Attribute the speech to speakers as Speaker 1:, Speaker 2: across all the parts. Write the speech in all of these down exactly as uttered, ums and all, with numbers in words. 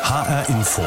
Speaker 1: H R Info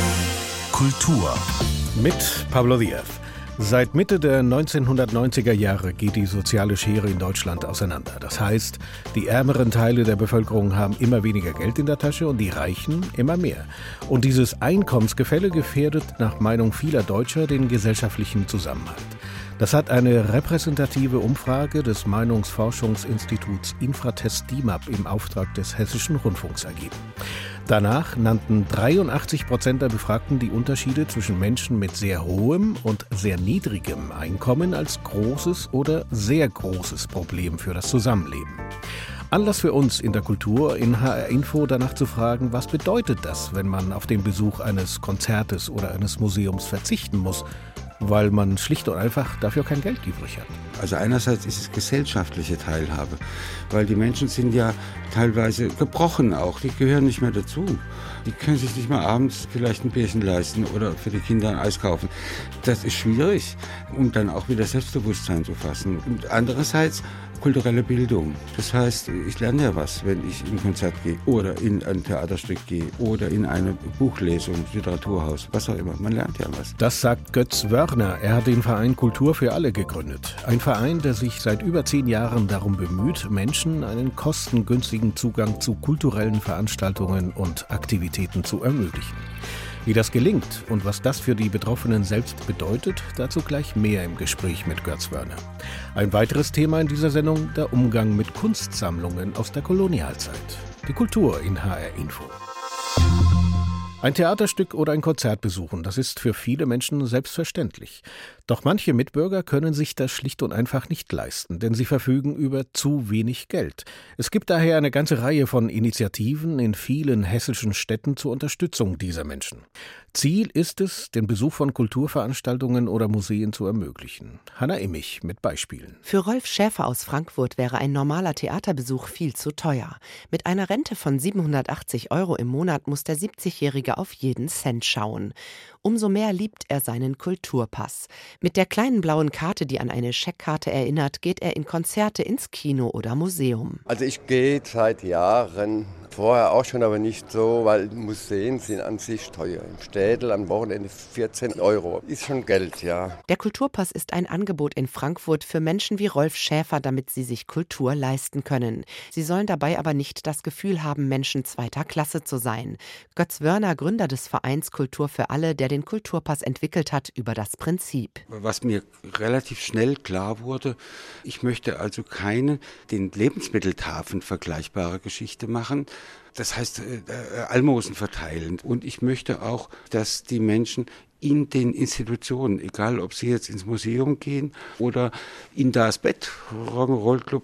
Speaker 1: Kultur
Speaker 2: mit Pablo Diaz. Seit Mitte der neunzehnhundertneunziger Jahre geht die soziale Schere in Deutschland auseinander. Das heißt, die ärmeren Teile der Bevölkerung haben immer weniger Geld in der Tasche und die Reichen immer mehr. Und dieses Einkommensgefälle gefährdet nach Meinung vieler Deutscher den gesellschaftlichen Zusammenhalt. Das hat eine repräsentative Umfrage des Meinungsforschungsinstituts Infratest DIMAP im Auftrag des Hessischen Rundfunks ergeben. Danach nannten dreiundachtzig Prozent der Befragten die Unterschiede zwischen Menschen mit sehr hohem und sehr niedrigem Einkommen als großes oder sehr großes Problem für das Zusammenleben. Anlass für uns in der Kultur in H R Info danach zu fragen, was bedeutet das, wenn man auf den Besuch eines Konzertes oder eines Museums verzichten muss, weil man schlicht und einfach dafür kein Geld übrig hat.
Speaker 3: Also einerseits ist es gesellschaftliche Teilhabe, weil die Menschen sind ja teilweise gebrochen auch, die gehören nicht mehr dazu. Die können sich nicht mal abends vielleicht ein Bierchen leisten oder für die Kinder ein Eis kaufen. Das ist schwierig, um dann auch wieder Selbstbewusstsein zu fassen. Und andererseits kulturelle Bildung. Das heißt, ich lerne ja was, wenn ich in ein Konzert gehe oder in ein Theaterstück gehe oder in eine Buchlesung, Literaturhaus, was auch immer. Man lernt ja was.
Speaker 2: Das sagt Götz Wörner. Er hat den Verein Kultur für alle gegründet. Ein Verein, der sich seit über zehn Jahren darum bemüht, Menschen einen kostengünstigen Zugang zu kulturellen Veranstaltungen und Aktivitäten zu ermöglichen. Wie das gelingt und was das für die Betroffenen selbst bedeutet, dazu gleich mehr im Gespräch mit Götz Wörner. Ein weiteres Thema in dieser Sendung, der Umgang mit Kunstsammlungen aus der Kolonialzeit. Die Kultur in H R Info. Ein Theaterstück oder ein Konzert besuchen, das ist für viele Menschen selbstverständlich. Doch manche Mitbürger können sich das schlicht und einfach nicht leisten, denn sie verfügen über zu wenig Geld. Es gibt daher eine ganze Reihe von Initiativen in vielen hessischen Städten zur Unterstützung dieser Menschen. Ziel ist es, den Besuch von Kulturveranstaltungen oder Museen zu ermöglichen. Hanna Immich mit Beispielen.
Speaker 4: Für Rolf Schäfer aus Frankfurt wäre ein normaler Theaterbesuch viel zu teuer. Mit einer Rente von siebenhundertachtzig Euro im Monat muss der siebzigjährige auf jeden Cent schauen. Umso mehr liebt er seinen Kulturpass. Mit der kleinen blauen Karte, die an eine Scheckkarte erinnert, geht er in Konzerte, ins Kino oder Museum.
Speaker 5: Also ich gehe seit Jahren, vorher auch schon, aber nicht so, weil Museen sind an sich teuer. Im Städel am Wochenende vierzehn Euro. Ist schon Geld, ja.
Speaker 4: Der Kulturpass ist ein Angebot in Frankfurt für Menschen wie Rolf Schäfer, damit sie sich Kultur leisten können. Sie sollen dabei aber nicht das Gefühl haben, Menschen zweiter Klasse zu sein. Götz Wörner, Gründer des Vereins Kultur für alle, der den Kulturpass entwickelt hat, über das Prinzip.
Speaker 3: Was mir relativ schnell klar wurde, ich möchte also keine den Lebensmitteltafeln vergleichbare Geschichte machen. Das heißt, äh, Almosen verteilen. Und ich möchte auch, dass die Menschen in den Institutionen, egal ob sie jetzt ins Museum gehen oder in das Bett, Rock'n'Roll Club,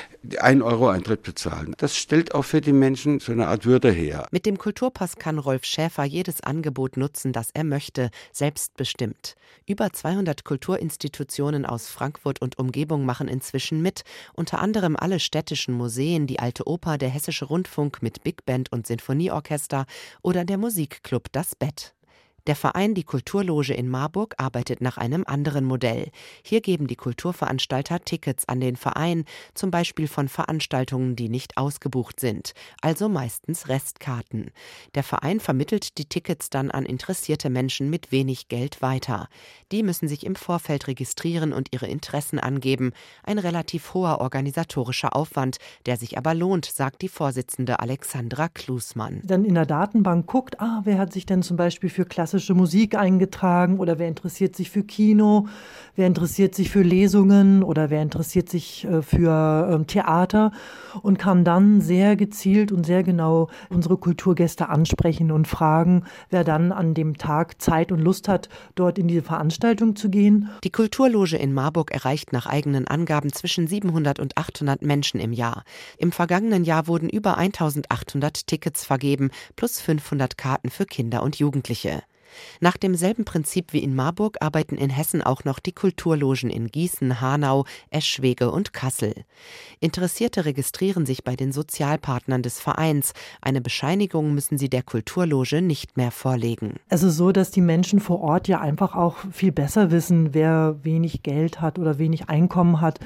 Speaker 3: ein Euro Eintritt bezahlen. Das stellt auch für die Menschen so eine Art Würde her.
Speaker 4: Mit dem Kulturpass kann Rolf Schäfer jedes Angebot nutzen, das er möchte, selbstbestimmt. Über zweihundert Kulturinstitutionen aus Frankfurt und Umgebung machen inzwischen mit, unter anderem alle städtischen Museen, die Alte Oper, der Hessische Rundfunk mit Big Band und Sinfonieorchester oder der Musikclub Das Bett. Der Verein Die Kulturloge in Marburg arbeitet nach einem anderen Modell. Hier geben die Kulturveranstalter Tickets an den Verein, zum Beispiel von Veranstaltungen, die nicht ausgebucht sind, also meistens Restkarten. Der Verein vermittelt die Tickets dann an interessierte Menschen mit wenig Geld weiter. Die müssen sich im Vorfeld registrieren und ihre Interessen angeben. Ein relativ hoher organisatorischer Aufwand, der sich aber lohnt, sagt die Vorsitzende Alexandra Klusmann.
Speaker 6: Dann in der Datenbank guckt, ah, wer hat sich denn zum Beispiel für klassische Musik eingetragen oder wer interessiert sich für Kino, wer interessiert sich für Lesungen oder wer interessiert sich äh, für ähm, Theater und kann dann sehr gezielt und sehr genau unsere Kulturgäste ansprechen und fragen, wer dann an dem Tag Zeit und Lust hat, dort in diese Veranstaltung zu gehen.
Speaker 4: Die Kulturloge in Marburg erreicht nach eigenen Angaben zwischen siebenhundert und achthundert Menschen im Jahr. Im vergangenen Jahr wurden über eintausendachthundert Tickets vergeben, plus fünfhundert Karten für Kinder und Jugendliche. Nach demselben Prinzip wie in Marburg arbeiten in Hessen auch noch die Kulturlogen in Gießen, Hanau, Eschwege und Kassel. Interessierte registrieren sich bei den Sozialpartnern des Vereins. Eine Bescheinigung müssen sie der Kulturloge nicht mehr vorlegen.
Speaker 6: Es ist so, dass die Menschen vor Ort ja einfach auch viel besser wissen, wer wenig Geld hat oder wenig Einkommen hat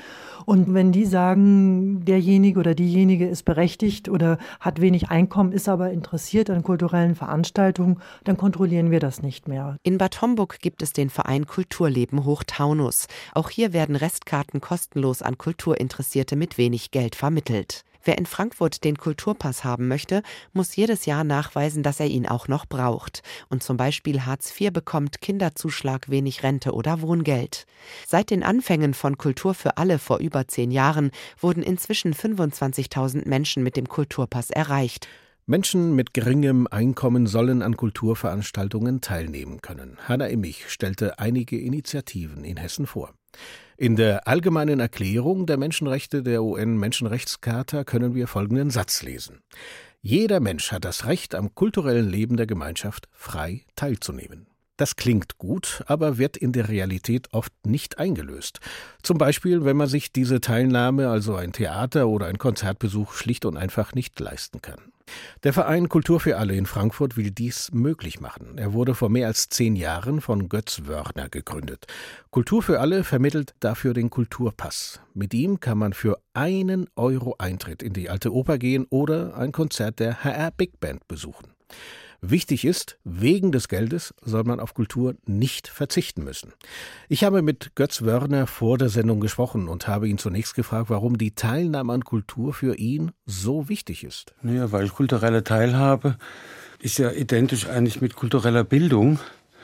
Speaker 6: Und wenn die sagen, derjenige oder diejenige ist berechtigt oder hat wenig Einkommen, ist aber interessiert an kulturellen Veranstaltungen, dann kontrollieren wir das nicht mehr.
Speaker 4: In Bad Homburg gibt es den Verein Kulturleben Hochtaunus. Auch hier werden Restkarten kostenlos an Kulturinteressierte mit wenig Geld vermittelt. Wer in Frankfurt den Kulturpass haben möchte, muss jedes Jahr nachweisen, dass er ihn auch noch braucht und zum Beispiel Hartz vier bekommt, Kinderzuschlag, wenig Rente oder Wohngeld. Seit den Anfängen von Kultur für alle vor über zehn Jahren wurden inzwischen fünfundzwanzigtausend Menschen mit dem Kulturpass erreicht.
Speaker 2: Menschen mit geringem Einkommen sollen an Kulturveranstaltungen teilnehmen können. Hanna Immich stellte einige Initiativen in Hessen vor. In der Allgemeinen Erklärung der Menschenrechte der U N-Menschenrechtscharta können wir folgenden Satz lesen. Jeder Mensch hat das Recht, am kulturellen Leben der Gemeinschaft frei teilzunehmen. Das klingt gut, aber wird in der Realität oft nicht eingelöst. Zum Beispiel, wenn man sich diese Teilnahme, also ein Theater- oder ein Konzertbesuch, schlicht und einfach nicht leisten kann. Der Verein Kultur für alle in Frankfurt will dies möglich machen. Er wurde vor mehr als zehn Jahren von Götz Wörner gegründet. Kultur für alle vermittelt dafür den Kulturpass. Mit ihm kann man für einen Euro Eintritt in die Alte Oper gehen oder ein Konzert der H R Big Band besuchen. Wichtig ist, wegen des Geldes soll man auf Kultur nicht verzichten müssen. Ich habe mit Götz Wörner vor der Sendung gesprochen und habe ihn zunächst gefragt, warum die Teilnahme an Kultur für ihn so wichtig ist.
Speaker 3: Naja, weil kulturelle Teilhabe ist ja identisch eigentlich mit kultureller Bildung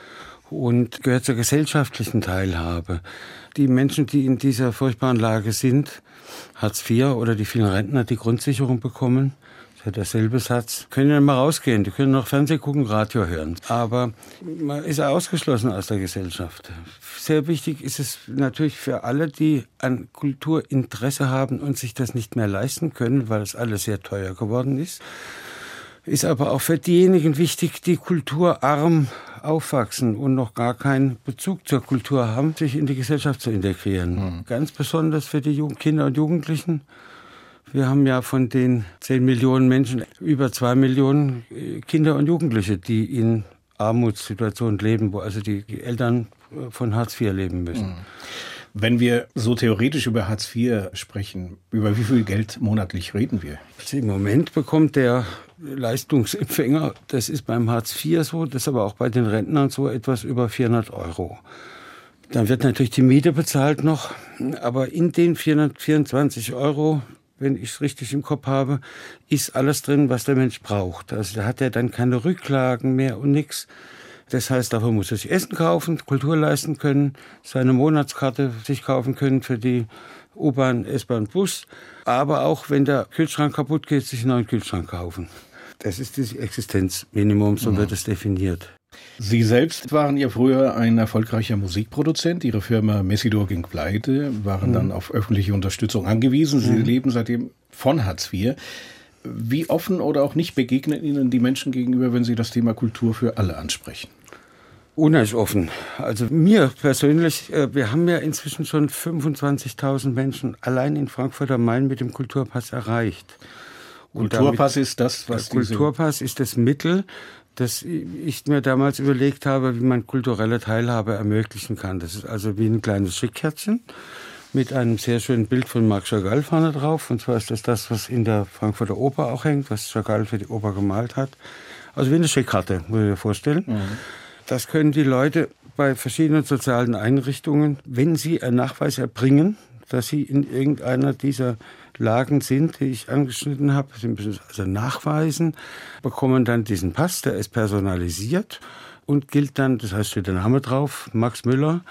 Speaker 3: und gehört zur gesellschaftlichen Teilhabe. Die Menschen, die in dieser furchtbaren Lage sind, Hartz vier oder die vielen Rentner, die Grundsicherung bekommen, das ist derselbe Satz, können ja mal rausgehen, die können noch Fernsehen gucken, Radio hören. Aber man ist ausgeschlossen aus der Gesellschaft. Sehr wichtig ist es natürlich für alle, die an Kultur Interesse haben und sich das nicht mehr leisten können, weil es alles sehr teuer geworden ist. Ist aber auch für diejenigen wichtig, die kulturarm aufwachsen und noch gar keinen Bezug zur Kultur haben, sich in die Gesellschaft zu integrieren. Mhm. Ganz besonders für die Kinder und Jugendlichen. Wir haben ja von den zehn Millionen Menschen über zwei Millionen Kinder und Jugendliche, die in Armutssituationen leben, wo also die Eltern von Hartz vier leben müssen.
Speaker 2: Wenn wir so theoretisch über Hartz vier sprechen, über wie viel Geld monatlich reden wir?
Speaker 3: Also im Moment bekommt der Leistungsempfänger, das ist beim Hartz vier so, das ist aber auch bei den Rentnern so, etwas über vierhundert Euro. Dann wird natürlich die Miete bezahlt noch, aber in den vierhundertvierundzwanzig Euro, wenn ich es richtig im Kopf habe, ist alles drin, was der Mensch braucht. Also da hat er dann keine Rücklagen mehr und nichts. Das heißt, dafür muss er sich Essen kaufen, Kultur leisten können, seine Monatskarte sich kaufen können für die U-Bahn, S-Bahn, Bus. Aber auch, wenn der Kühlschrank kaputt geht, sich einen neuen Kühlschrank kaufen. Das ist das Existenzminimum, so wird es definiert.
Speaker 2: Sie selbst waren ja früher ein erfolgreicher Musikproduzent. Ihre Firma Messidor ging pleite, waren mhm. dann auf öffentliche Unterstützung angewiesen. Sie mhm. leben seitdem von Hartz vier. Wie offen oder auch nicht begegnen Ihnen die Menschen gegenüber, wenn Sie das Thema Kultur für alle ansprechen?
Speaker 3: Unheimlich offen. Also mir persönlich, wir haben ja inzwischen schon fünfundzwanzigtausend Menschen allein in Frankfurt am Main mit dem Kulturpass erreicht. Und
Speaker 2: Kulturpass ist das, was
Speaker 3: der Kulturpass ist das Mittel, das ich mir damals überlegt habe, wie man kulturelle Teilhabe ermöglichen kann. Das ist also wie ein kleines Schickkärtchen mit einem sehr schönen Bild von Marc Chagall vorne drauf. Und zwar ist das das, was in der Frankfurter Oper auch hängt, was Chagall für die Oper gemalt hat. Also wie eine Schickkarte, muss ich mir vorstellen. Mhm. Das können die Leute bei verschiedenen sozialen Einrichtungen, wenn sie einen Nachweis erbringen, dass sie in irgendeiner dieser Lagen sind, die ich angeschnitten habe. Sie müssen es also nachweisen, bekommen dann diesen Pass, der ist personalisiert und gilt dann, das heißt steht der Name drauf, Max Müller,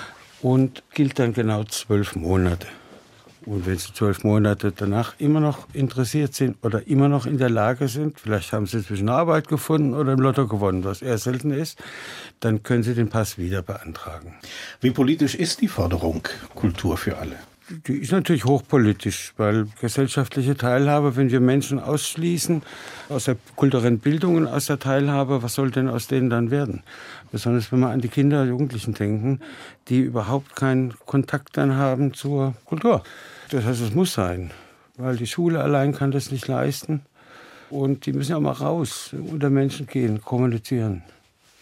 Speaker 3: und gilt dann genau zwölf Monate. Und wenn Sie zwölf Monate danach immer noch interessiert sind oder immer noch in der Lage sind, vielleicht haben Sie zwischen Arbeit gefunden oder im Lotto gewonnen, was eher selten ist, dann können Sie den Pass wieder beantragen.
Speaker 2: Wie politisch ist die Forderung Kultur für alle?
Speaker 3: Die ist natürlich hochpolitisch, weil gesellschaftliche Teilhabe, wenn wir Menschen ausschließen aus der kulturellen Bildung und aus der Teilhabe, was soll denn aus denen dann werden? Besonders wenn wir an die Kinder und Jugendlichen denken, die überhaupt keinen Kontakt dann haben zur Kultur. Das heißt, es muss sein, weil die Schule allein kann das nicht leisten. Und die müssen ja auch mal raus, unter Menschen gehen, kommunizieren.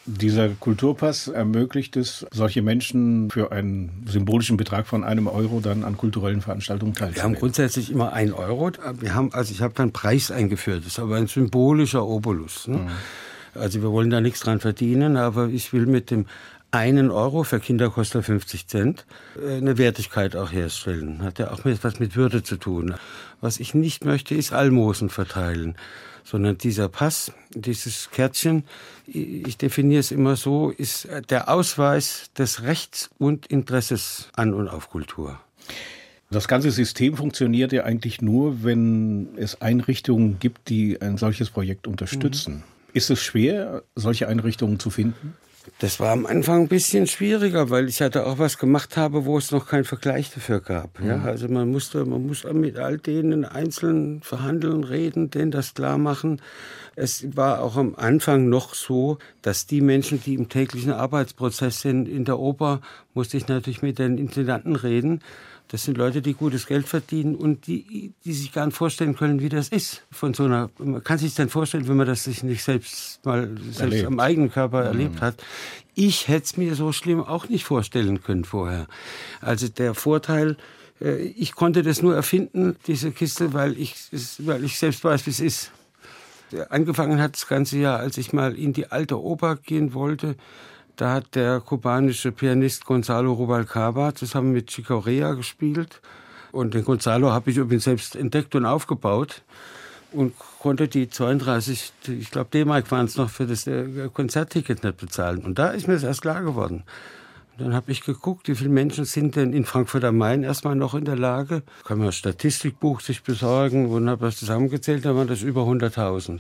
Speaker 2: Dieser Kulturpass ermöglicht es, solche Menschen für einen symbolischen Betrag von einem Euro dann an kulturellen Veranstaltungen teilzunehmen.
Speaker 3: Wir haben grundsätzlich immer einen Euro. Wir haben, also ich habe dann einen Preis eingeführt. Das ist aber ein symbolischer Obolus. Ne? Mhm. Also wir wollen da nichts dran verdienen, aber ich will mit dem einen Euro, für Kinder kostet er fünfzig Cent, eine Wertigkeit auch herstellen. Hat ja auch etwas mit Würde zu tun. Was ich nicht möchte, ist Almosen verteilen. Sondern dieser Pass, dieses Kärtchen, ich definiere es immer so, ist der Ausweis des Rechts und Interesses an und auf Kultur.
Speaker 2: Das ganze System funktioniert ja eigentlich nur, wenn es Einrichtungen gibt, die ein solches Projekt unterstützen. Mhm. Ist es schwer, solche Einrichtungen zu finden?
Speaker 3: Das war am Anfang ein bisschen schwieriger, weil ich hatte auch was gemacht habe, wo es noch keinen Vergleich dafür gab. Ja, also man musste, man musste mit all denen einzeln verhandeln, reden, denen das klar machen. Es war auch am Anfang noch so, dass die Menschen, die im täglichen Arbeitsprozess sind, in der Oper, musste ich natürlich mit den Intendanten reden. Das sind Leute, die gutes Geld verdienen und die, die sich gar nicht vorstellen können, wie das ist. Von so einer, man kann sich dann vorstellen, wenn man das sich nicht selbst mal selbst am eigenen Körper mhm. erlebt hat. Ich hätte es mir so schlimm auch nicht vorstellen können vorher. Also der Vorteil, ich konnte das nur erfinden, diese Kiste, weil ich, weil ich selbst weiß, wie es ist. Angefangen hat das ganze Jahr, als ich mal in die alte Oper gehen wollte. Da hat der kubanische Pianist Gonzalo Rubalcaba zusammen mit Chico Rea gespielt. Und den Gonzalo habe ich übrigens selbst entdeckt und aufgebaut und konnte die zweiunddreißig, ich glaube D-Mark waren es noch, für das Konzertticket nicht bezahlen. Und da ist mir das erst klar geworden. Und dann habe ich geguckt, wie viele Menschen sind denn in Frankfurt am Main erstmal noch in der Lage. Kann man ein Statistikbuch sich besorgen und habe das zusammengezählt, da waren das über hunderttausend.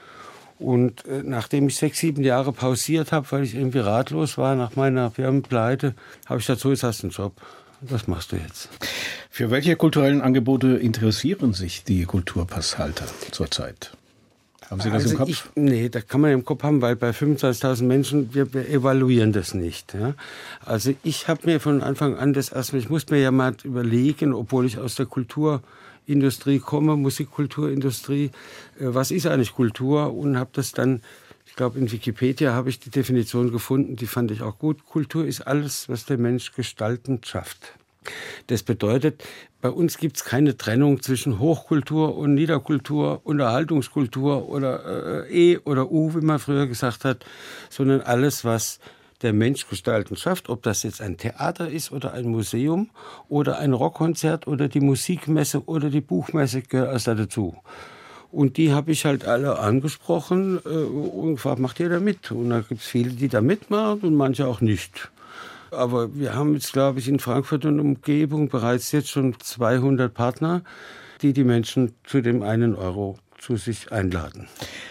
Speaker 3: Und äh, nachdem ich sechs, sieben Jahre pausiert habe, weil ich irgendwie ratlos war nach meiner Firmenpleite, habe ich dazu, jetzt hast du einen Job. Was machst du jetzt?
Speaker 2: Für welche kulturellen Angebote interessieren sich die Kulturpasshalter zurzeit? Haben Sie das
Speaker 3: also
Speaker 2: im Kopf?
Speaker 3: Ich, nee, das kann man im Kopf haben, weil bei fünfundzwanzigtausend Menschen, wir, wir evaluieren das nicht. Ja? Also ich habe mir von Anfang an das erstmal, ich muss mir ja mal überlegen, obwohl ich aus der Kultur Industrie komme, Musikkulturindustrie, was ist eigentlich Kultur? Und habe das dann, ich glaube in Wikipedia habe ich die Definition gefunden, die fand ich auch gut. Kultur ist alles, was der Mensch gestaltend schafft. Das bedeutet, bei uns gibt es keine Trennung zwischen Hochkultur und Niederkultur, Unterhaltungskultur oder äh, E oder U, wie man früher gesagt hat, sondern alles, was der Mensch gestalten schafft, ob das jetzt ein Theater ist oder ein Museum oder ein Rockkonzert oder die Musikmesse oder die Buchmesse, gehört alles da dazu. Und die habe ich halt alle angesprochen äh, und gefragt, macht ihr da mit? Und da gibt es viele, die da mitmachen und manche auch nicht. Aber wir haben jetzt, glaube ich, in Frankfurt und Umgebung bereits jetzt schon zweihundert Partner, die die Menschen zu dem einen Euro zu sich einladen.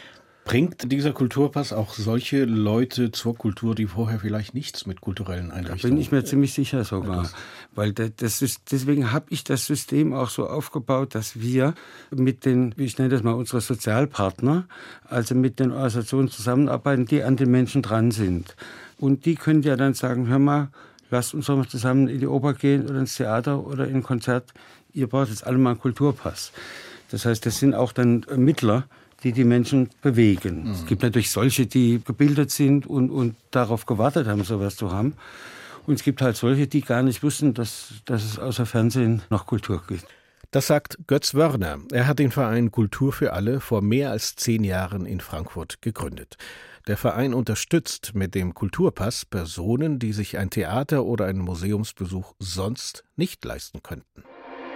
Speaker 2: Bringt dieser Kulturpass auch solche Leute zur Kultur, die vorher vielleicht nichts mit kulturellen Einrichtungen...
Speaker 3: Da bin ich mir ziemlich sicher sogar. Weil das ist, deswegen habe ich das System auch so aufgebaut, dass wir mit den, wie ich nenne das mal, unsere Sozialpartner, also mit den Organisationen zusammenarbeiten, die an den Menschen dran sind. Und die können ja dann sagen, hör mal, lasst uns doch mal zusammen in die Oper gehen oder ins Theater oder in ein Konzert. Ihr braucht jetzt alle mal einen Kulturpass. Das heißt, das sind auch dann Mittler, die die Menschen bewegen. Mhm. Es gibt natürlich solche, die gebildet sind und, und darauf gewartet haben, sowas zu haben. Und es gibt halt solche, die gar nicht wussten, dass, dass es außer Fernsehen noch Kultur gibt.
Speaker 2: Das sagt Götz Wörner. Er hat den Verein Kultur für alle vor mehr als zehn Jahren in Frankfurt gegründet. Der Verein unterstützt mit dem Kulturpass Personen, die sich ein Theater oder einen Museumsbesuch sonst nicht leisten könnten.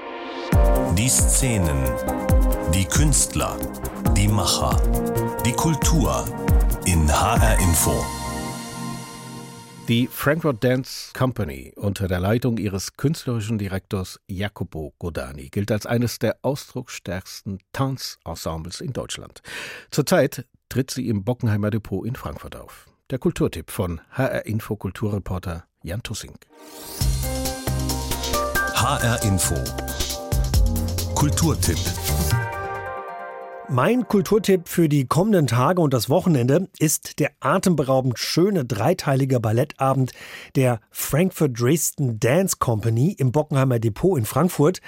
Speaker 1: Die Szenen, die Künstler, die Macher, die Kultur in H R Info.
Speaker 2: Die Frankfurt Dance Company unter der Leitung ihres künstlerischen Direktors Jacopo Godani gilt als eines der ausdrucksstärksten Tanzensembles in Deutschland. Zurzeit tritt sie im Bockenheimer Depot in Frankfurt auf. Der Kulturtipp von H R Info Kulturreporter Jan Tussing.
Speaker 1: H R Info Kulturtipp.
Speaker 7: Mein Kulturtipp für die kommenden Tage und das Wochenende ist der atemberaubend schöne dreiteilige Ballettabend der Frankfurt Dresden Dance Company im Bockenheimer Depot in Frankfurt.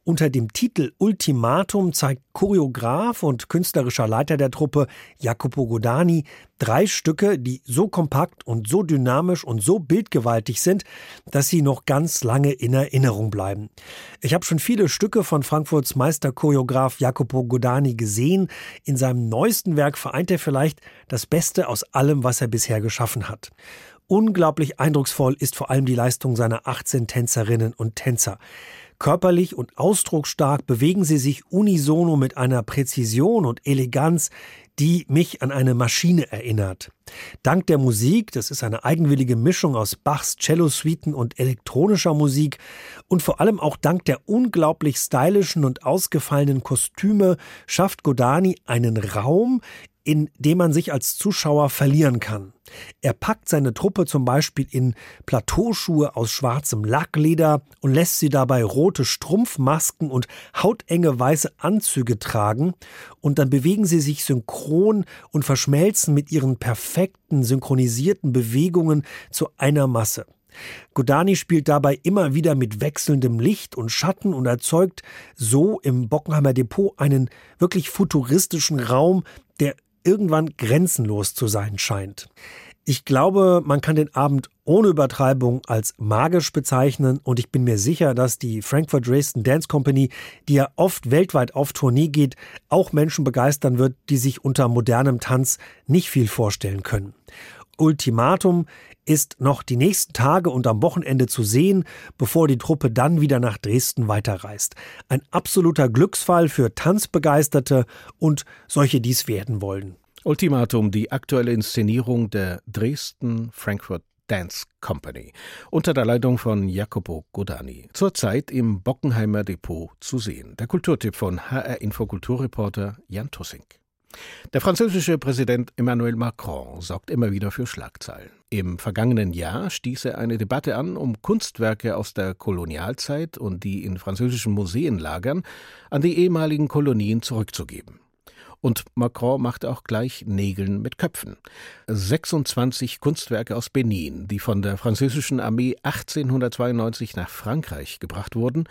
Speaker 7: Unter dem Titel Ultimatum zeigt Choreograf und künstlerischer Leiter der Truppe Jacopo Godani drei Stücke, die so kompakt und so dynamisch und so bildgewaltig sind, dass sie noch ganz lange in Erinnerung bleiben. Ich habe schon viele Stücke von Frankfurts Meisterchoreograf Jacopo Godani gesehen. In seinem neuesten Werk vereint er vielleicht das Beste aus allem, was er bisher geschaffen hat. Unglaublich eindrucksvoll ist vor allem die Leistung seiner achtzehn Tänzerinnen und Tänzer. Körperlich und ausdrucksstark bewegen sie sich unisono mit einer Präzision und Eleganz, die mich an eine Maschine erinnert. Dank der Musik, das ist eine eigenwillige Mischung aus Bachs Cellosuiten und elektronischer Musik, und vor allem auch dank der unglaublich stylischen und ausgefallenen Kostüme schafft Godani einen Raum, in dem man sich als Zuschauer verlieren kann. Er packt seine Truppe zum Beispiel in Plateauschuhe aus schwarzem Lackleder und lässt sie dabei rote Strumpfmasken und hautenge weiße Anzüge tragen, und dann bewegen sie sich synchron und verschmelzen mit ihren perfekten, synchronisierten Bewegungen zu einer Masse. Godani spielt dabei immer wieder mit wechselndem Licht und Schatten und erzeugt so im Bockenheimer Depot einen wirklich futuristischen Raum, der irgendwann grenzenlos zu sein scheint. Ich glaube, man kann den Abend ohne Übertreibung als magisch bezeichnen, und ich bin mir sicher, dass die Frankfurt Dresden Dance Company, die ja oft weltweit auf Tournee geht, auch Menschen begeistern wird, die sich unter modernem Tanz nicht viel vorstellen können. Ultimatum ist noch die nächsten Tage und am Wochenende zu sehen, bevor die Truppe dann wieder nach Dresden weiterreist. Ein absoluter Glücksfall für Tanzbegeisterte und solche, die es werden wollen.
Speaker 2: Ultimatum, die aktuelle Inszenierung der Dresden Frankfurt Dance Company unter der Leitung von Jacopo Godani. Zurzeit im Bockenheimer Depot zu sehen. Der Kulturtipp von H R Info Kulturreporter Jan Tussing. Der französische Präsident Emmanuel Macron sorgt immer wieder für Schlagzeilen. Im vergangenen Jahr stieß er eine Debatte an, um Kunstwerke aus der Kolonialzeit und die in französischen Museen lagern, an die ehemaligen Kolonien zurückzugeben. Und Macron macht auch gleich Nägeln mit Köpfen. sechsundzwanzig Kunstwerke aus Benin, die von der französischen Armee achtzehnhundertzweiundneunzig nach Frankreich gebracht wurden,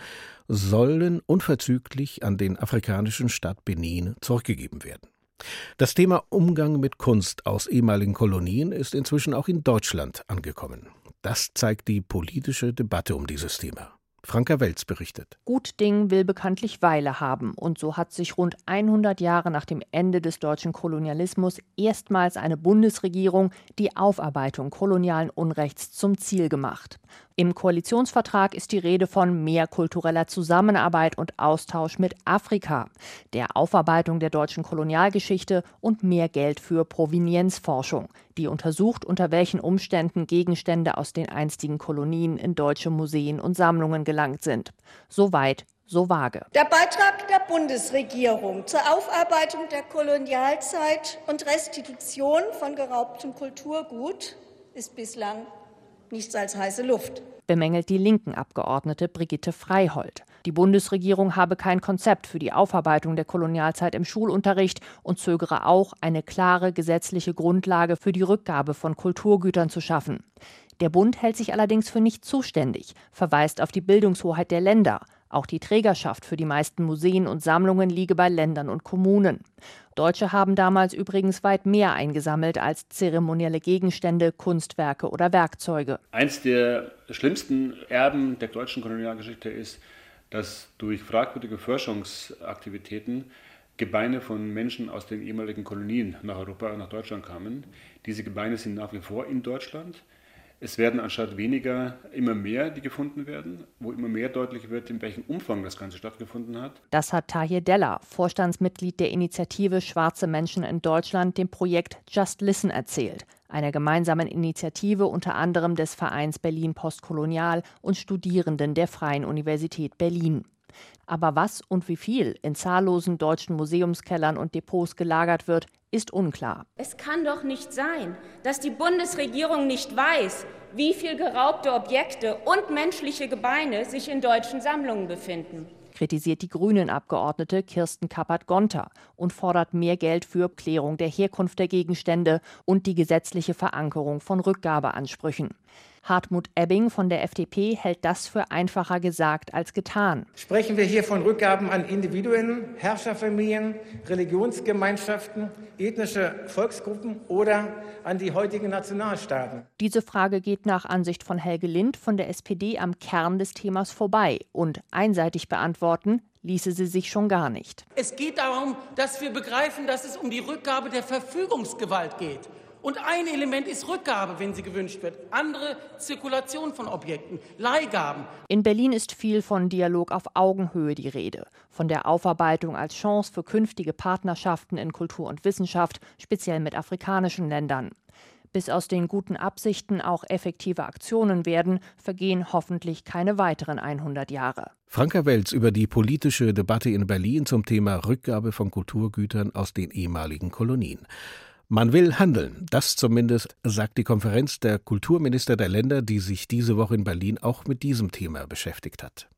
Speaker 2: sollen unverzüglich an den afrikanischen Staat Benin zurückgegeben werden. Das Thema Umgang mit Kunst aus ehemaligen Kolonien ist inzwischen auch in Deutschland angekommen. Das zeigt die politische Debatte um dieses Thema. Franka Welz berichtet.
Speaker 8: Gut-Ding will bekanntlich Weile haben, und so hat sich rund hundert Jahre nach dem Ende des deutschen Kolonialismus erstmals eine Bundesregierung die Aufarbeitung kolonialen Unrechts zum Ziel gemacht. Im Koalitionsvertrag ist die Rede von mehr kultureller Zusammenarbeit und Austausch mit Afrika, der Aufarbeitung der deutschen Kolonialgeschichte und mehr Geld für Provenienzforschung, die untersucht, unter welchen Umständen Gegenstände aus den einstigen Kolonien in deutsche Museen und Sammlungen gelangt sind. So weit, so vage.
Speaker 9: Der Beitrag der Bundesregierung zur Aufarbeitung der Kolonialzeit und Restitution von geraubtem Kulturgut ist bislang nichts als heiße Luft,
Speaker 8: bemängelt die linken Abgeordnete Brigitte Freihold. Die Bundesregierung habe kein Konzept für die Aufarbeitung der Kolonialzeit im Schulunterricht und zögere auch, eine klare gesetzliche Grundlage für die Rückgabe von Kulturgütern zu schaffen. Der Bund hält sich allerdings für nicht zuständig, verweist auf die Bildungshoheit der Länder. Auch die Trägerschaft für die meisten Museen und Sammlungen liege bei Ländern und Kommunen. Deutsche haben damals übrigens weit mehr eingesammelt als zeremonielle Gegenstände, Kunstwerke oder Werkzeuge.
Speaker 10: Eins der schlimmsten Erben der deutschen Kolonialgeschichte ist, dass durch fragwürdige Forschungsaktivitäten Gebeine von Menschen aus den ehemaligen Kolonien nach Europa und nach Deutschland kamen. Diese Gebeine sind nach wie vor in Deutschland. Es werden anstatt weniger immer mehr, die gefunden werden, wo immer mehr deutlich wird, in welchem Umfang das Ganze stattgefunden hat.
Speaker 8: Das hat Tahir Della, Vorstandsmitglied der Initiative Schwarze Menschen in Deutschland, dem Projekt Just Listen erzählt, einer gemeinsamen Initiative unter anderem des Vereins Berlin Postkolonial und Studierenden der Freien Universität Berlin. Aber was und wie viel in zahllosen deutschen Museumskellern und Depots gelagert wird, ist unklar.
Speaker 11: Es kann doch nicht sein, dass die Bundesregierung nicht weiß, wie viel geraubte Objekte und menschliche Gebeine sich in deutschen Sammlungen befinden,
Speaker 8: kritisiert die Grünen-Abgeordnete Kirsten Kappert-Gonter und fordert mehr Geld für Klärung der Herkunft der Gegenstände und die gesetzliche Verankerung von Rückgabeansprüchen. Hartmut Ebbing von der F D P hält das für einfacher gesagt als getan.
Speaker 12: Sprechen wir hier von Rückgaben an Individuen, Herrscherfamilien, Religionsgemeinschaften, ethnische Volksgruppen oder an die heutigen Nationalstaaten?
Speaker 8: Diese Frage geht nach Ansicht von Helge Lind von der S P D am Kern des Themas vorbei und einseitig beantworten ließe sie sich schon gar nicht.
Speaker 13: Es geht darum, dass wir begreifen, dass es um die Rückgabe der Verfügungsgewalt geht. Und ein Element ist Rückgabe, wenn sie gewünscht wird. Andere Zirkulation von Objekten, Leihgaben.
Speaker 8: In Berlin ist viel von Dialog auf Augenhöhe die Rede. Von der Aufarbeitung als Chance für künftige Partnerschaften in Kultur und Wissenschaft, speziell mit afrikanischen Ländern. Bis aus den guten Absichten auch effektive Aktionen werden, vergehen hoffentlich keine weiteren hundert Jahre.
Speaker 2: Franka Welz über die politische Debatte in Berlin zum Thema Rückgabe von Kulturgütern aus den ehemaligen Kolonien. Man will handeln, das zumindest sagt die Konferenz der Kulturminister der Länder, die sich diese Woche in Berlin auch mit diesem Thema beschäftigt hat.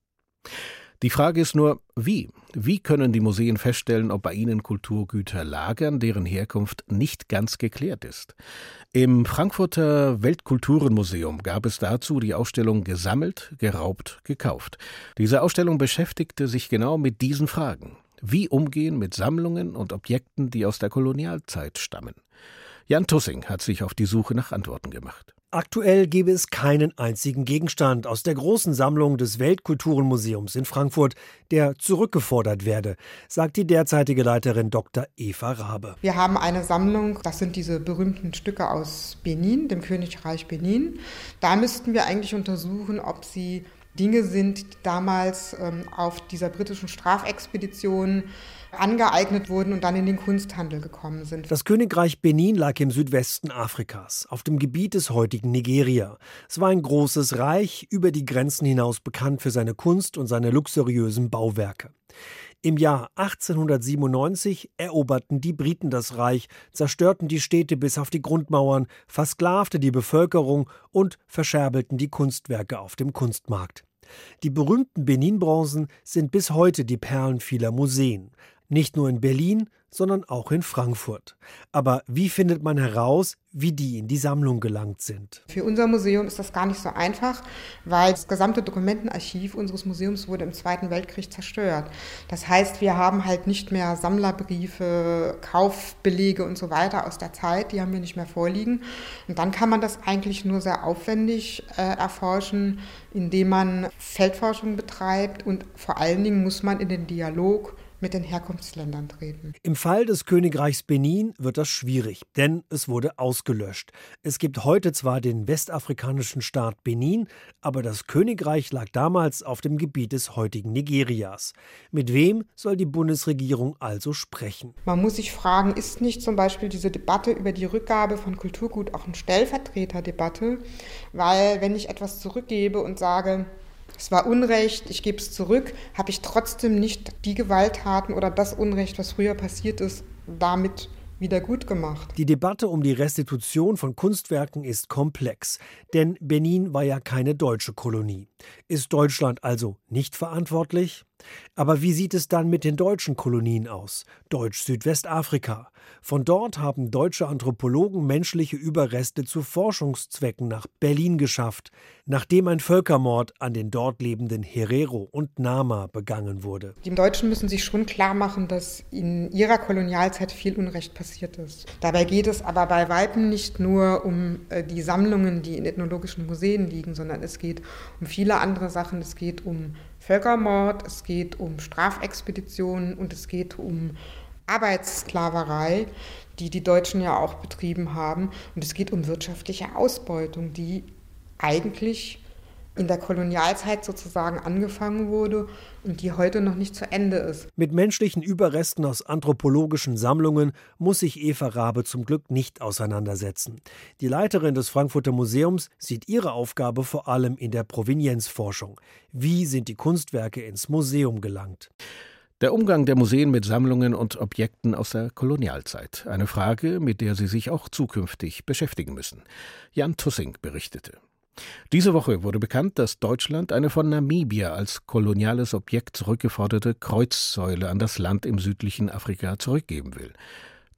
Speaker 2: Die Frage ist nur, wie? Wie können die Museen feststellen, ob bei ihnen Kulturgüter lagern, deren Herkunft nicht ganz geklärt ist? Im Frankfurter Weltkulturenmuseum gab es dazu die Ausstellung Gesammelt, geraubt, gekauft. Diese Ausstellung beschäftigte sich genau mit diesen Fragen. Wie umgehen mit Sammlungen und Objekten, die aus der Kolonialzeit stammen? Jan Tussing hat sich auf die Suche nach Antworten gemacht.
Speaker 7: Aktuell gäbe es keinen einzigen Gegenstand aus der großen Sammlung des Weltkulturenmuseums in Frankfurt, der zurückgefordert werde, sagt die derzeitige Leiterin Doktor Eva Rabe.
Speaker 14: Wir haben eine Sammlung, das sind diese berühmten Stücke aus Benin, dem Königreich Benin. Da müssten wir eigentlich untersuchen, ob sie Dinge sind, die damals ähm, auf dieser britischen Strafexpedition angeeignet wurden und dann in den Kunsthandel gekommen sind.
Speaker 7: Das Königreich Benin lag im Südwesten Afrikas, auf dem Gebiet des heutigen Nigeria. Es war ein großes Reich, über die Grenzen hinaus bekannt für seine Kunst und seine luxuriösen Bauwerke. Im Jahr achtzehnhundertsiebenundneunzig eroberten die Briten das Reich, zerstörten die Städte bis auf die Grundmauern, versklavte die Bevölkerung und verscherbelten die Kunstwerke auf dem Kunstmarkt. Die berühmten Benin-Bronzen sind bis heute die Perlen vieler Museen. Nicht nur in Berlin, sondern auch in Frankfurt. Aber wie findet man heraus, wie die in die Sammlung gelangt sind?
Speaker 14: Für unser Museum ist das gar nicht so einfach, weil das gesamte Dokumentenarchiv unseres Museums wurde im Zweiten Weltkrieg zerstört. Das heißt, wir haben halt nicht mehr Sammlerbriefe, Kaufbelege und so weiter aus der Zeit, die haben wir nicht mehr vorliegen. Und dann kann man das eigentlich nur sehr aufwendig äh, erforschen, indem man Feldforschung betreibt und vor allen Dingen muss man in den Dialog mit den Herkunftsländern treten.
Speaker 7: Im Fall des Königreichs Benin wird das schwierig, denn es wurde ausgelöscht. Es gibt heute zwar den westafrikanischen Staat Benin, aber das Königreich lag damals auf dem Gebiet des heutigen Nigerias. Mit wem soll die Bundesregierung also sprechen?
Speaker 14: Man muss sich fragen, ist nicht zum Beispiel diese Debatte über die Rückgabe von Kulturgut auch eine Stellvertreterdebatte? Weil wenn ich etwas zurückgebe und sage, es war Unrecht, ich gebe es zurück, habe ich trotzdem nicht die Gewalttaten oder das Unrecht, was früher passiert ist, damit wieder gut gemacht.
Speaker 7: Die Debatte um die Restitution von Kunstwerken ist komplex, denn Benin war ja keine deutsche Kolonie. Ist Deutschland also nicht verantwortlich? Aber wie sieht es dann mit den deutschen Kolonien aus? Deutsch-Südwestafrika. Von dort haben deutsche Anthropologen menschliche Überreste zu Forschungszwecken nach Berlin geschafft, nachdem ein Völkermord an den dort lebenden Herero und Nama begangen wurde.
Speaker 14: Die Deutschen müssen sich schon klar machen, dass in ihrer Kolonialzeit viel Unrecht passiert ist. Dabei geht es aber bei Weitem nicht nur um die Sammlungen, die in ethnologischen Museen liegen, sondern es geht um viele andere Sachen. Es geht um Völkermord, es geht um Strafexpeditionen und es geht um Arbeitssklaverei, die die Deutschen ja auch betrieben haben. Und es geht um wirtschaftliche Ausbeutung, die eigentlich in der Kolonialzeit sozusagen angefangen wurde und die heute noch nicht zu Ende ist.
Speaker 7: Mit menschlichen Überresten aus anthropologischen Sammlungen muss sich Eva Rabe zum Glück nicht auseinandersetzen. Die Leiterin des Frankfurter Museums sieht ihre Aufgabe vor allem in der Provenienzforschung. Wie sind die Kunstwerke ins Museum gelangt?
Speaker 2: Der Umgang der Museen mit Sammlungen und Objekten aus der Kolonialzeit. Eine Frage, mit der sie sich auch zukünftig beschäftigen müssen. Jan Tussing berichtete. Diese Woche wurde bekannt, dass Deutschland eine von Namibia als koloniales Objekt zurückgeforderte Kreuzsäule an das Land im südlichen Afrika zurückgeben will.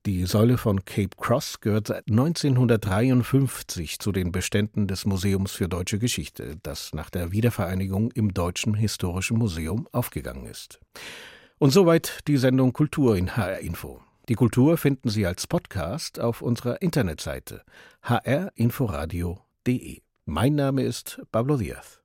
Speaker 2: Die Säule von Cape Cross gehört seit neunzehnhundertdreiundfünfzig zu den Beständen des Museums für Deutsche Geschichte, das nach der Wiedervereinigung im Deutschen Historischen Museum aufgegangen ist. Und soweit die Sendung Kultur in H R Info. Die Kultur finden Sie als Podcast auf unserer Internetseite h r inforadio punkt d e. Mein Name ist Pablo Diaz.